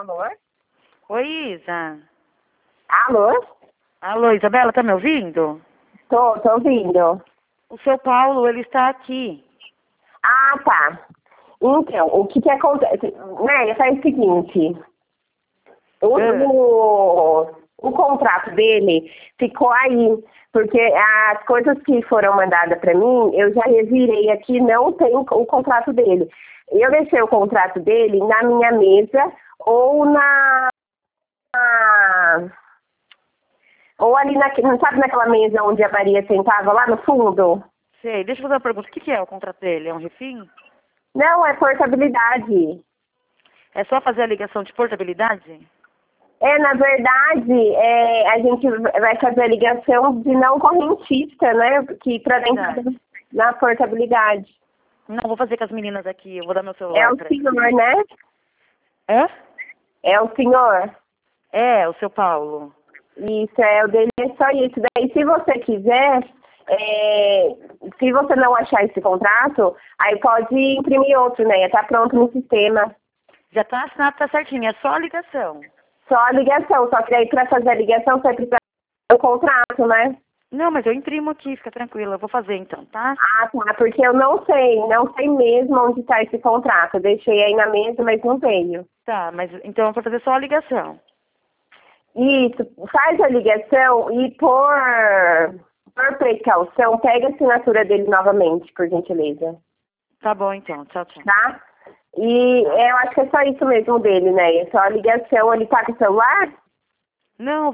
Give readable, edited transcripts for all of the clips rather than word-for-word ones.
Alô? Oi, Isa. Alô? Alô, Isabela, tá me ouvindo? Tô ouvindo. O seu Paulo, ele está aqui. Ah, tá. Então, o que acontece? Né, faz o seguinte. O contrato dele ficou aí, porque as coisas que foram mandadas para mim, eu já revirei aqui, não tem o contrato dele. Eu deixei o contrato dele na minha mesa ou ou ali não sabe naquela mesa onde a Maria sentava lá no fundo? Sei, deixa eu fazer uma pergunta. O que é o contrato dele? É um refim? Não, é portabilidade. É só fazer a ligação de portabilidade? Na verdade, a gente vai fazer a ligação de não correntista, né? Que para dentro na portabilidade. Não, vou fazer com as meninas aqui. Eu vou dar meu É celular o pra eles. senhor, né? Hã? É o senhor. É, o seu Paulo. Isso, o dele é só isso. Daí, se você quiser, se você não achar esse contrato, aí pode imprimir outro, né? Tá pronto no sistema. Já tá assinado, tá certinho. É só a ligação. Só a ligação. Só que daí, para fazer a ligação, você precisa do contrato, né? Não, mas eu imprimo aqui, fica tranquila. Eu vou fazer então, tá? Ah, tá. Porque eu não sei mesmo onde está esse contrato. Eu deixei aí na mesa, mas não veio. Tá, mas então eu vou fazer só a ligação. Isso, faz a ligação e por precaução, pega a assinatura dele novamente, por gentileza. Tá bom então. Tchau, tchau. Tá? E eu acho que é só isso mesmo dele, né? É só a ligação. Ele tá com o celular? Não,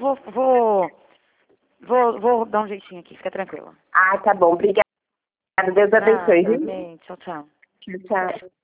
vou dar um jeitinho aqui, fica tranquila. Ah, tá bom. Obrigada. Deus abençoe, Nada, viu? amém. Tchau, tchau. Tchau.